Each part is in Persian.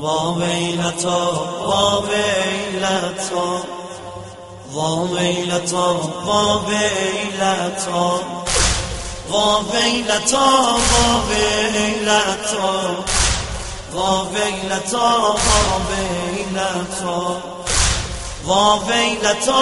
ویلتا ویلتا ویلتا ویلتا ویلتا ویلتا ویلتا ویلتا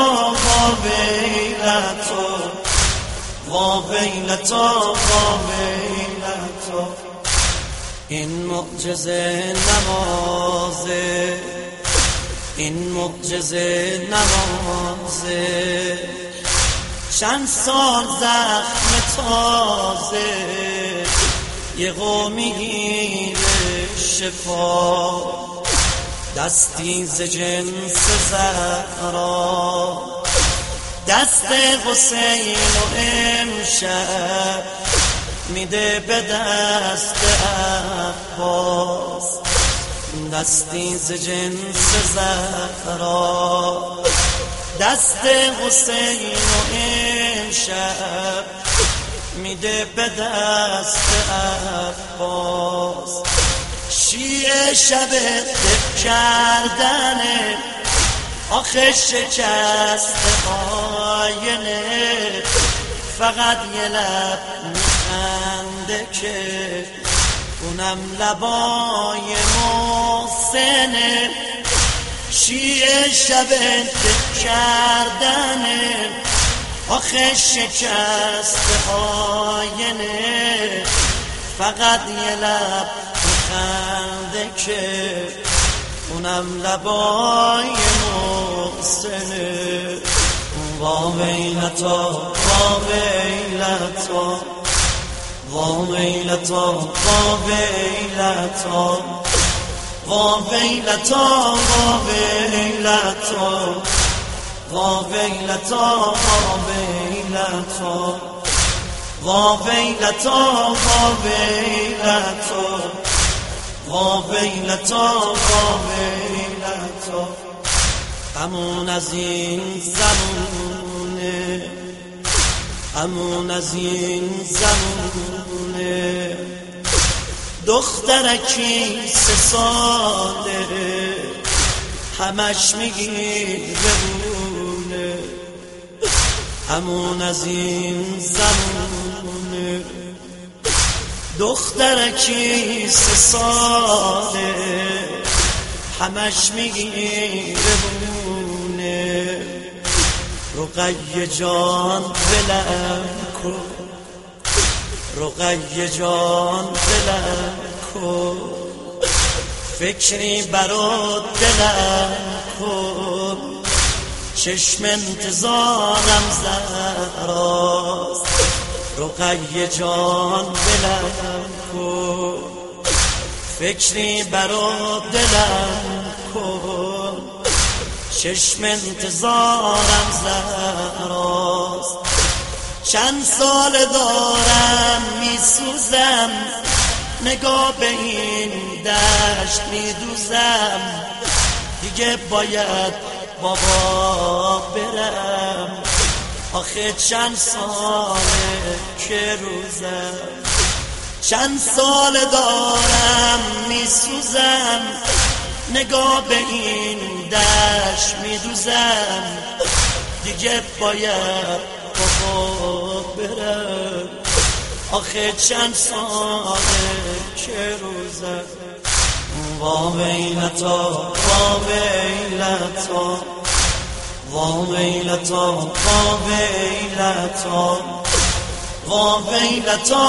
ویلتا ویلتا این معجزه نمازه، این معجزه نمازه، چند سال زخم تازه، یه قومی گیره شفا، دستی ز جنس زهرا، دست حسین و امشب میده به دست عباس، دستی ز جنس زهرا، دست حسین و امشب میده به دست عباس. شیعه شب دق کردنه، آخه شکست آینه، فقط یه لب میخنده که اونم لبای محسنه. شیعه شب دق کردنه، آخه شکست آینه، فقط یه لب میخنده که اونم لبای محسنه. ویلتا ویلتا ویلتا ویلتا ویلتا ویلتا ویلتا ویلتا ویلتا. امون از این زمونه، امون از این زمونه، دخترکی 3 ساله، همش میگیره بونه. امون از این زمونه، دخترکی 3 ساله، همش میگیره بونه. رقیه جان بلم کن، رقیه جان بلم کن، فکری برات دلم کن، چشم انتظارم زهراست. رقیه جان بلم کن، فکری برات دلم کن، چشم انتظارم زهراست. چند سال دارم میسوزم، نگاه به این دشت میدوزم، دیگه باید بابا برم، آخه چند ساله که روزم. چند سال دارم میسوزم، نگاه به این دشت میدوزم، دیگه باید بابا برم، آخه چند ساله که روزم. ویلتا ویلتا ویلتا ویلتا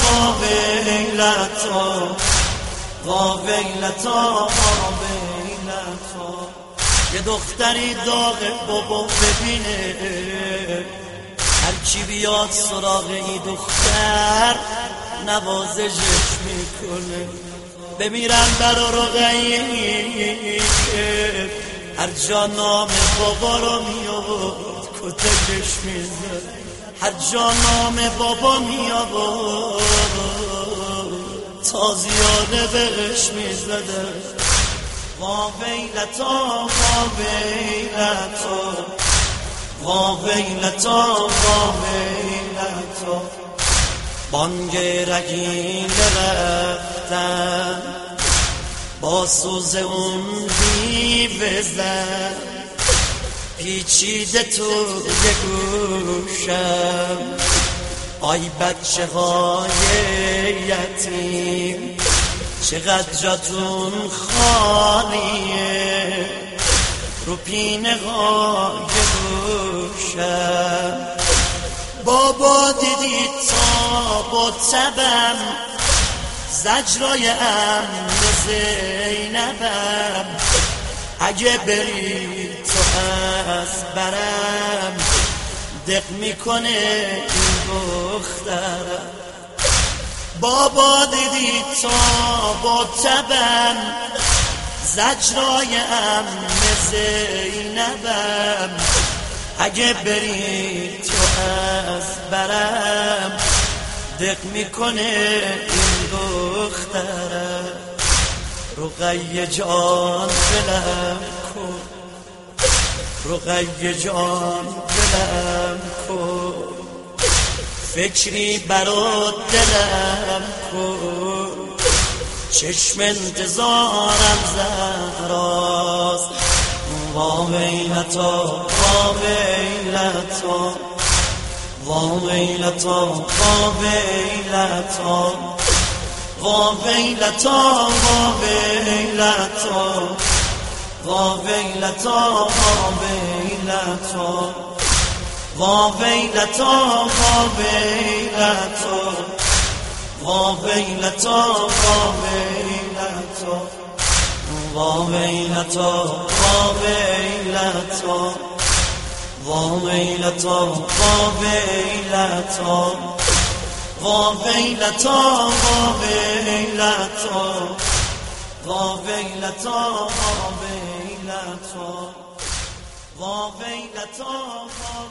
ویلتا ویلتا. یه دختری داغ بابا ببینه، هر کی بیاد سراغ این دختر نوازشش میکنه. بمیرم برا رقیه، هر جا نام بابا رو میابود کتکش میزد، هر جا نام بابا میابود تازیانه بهش میزده. ویلتا ویلتا ویلتا. بانگ رگین رفتن، با سوز اون بیوه زد پیچیده تو گوشم. آی بچه های یتیم چقدر جاتون خالیه رو پینه های گوشم. بابا دیدی تاب و تبم زجرای امن زینبم. اگه بری تو از برم دق میکنه این دخترم. بابا دیدی تاب و تبم زجرای امن زینبم. اگه بری تو از برم دق میکنه این دخترم. رقیه جان دلم کن، رقیه جان دلم کن، فکری برات دلم کن. چشم انتظارم زهراست وا ویلتا وا ویلتا وا ویلتا وا ویلتا وا ویلتا وا ویلتا وا ویلتا وا ویلتا وا ویلتا وا ویلتا وا ویلتا وا ویلتا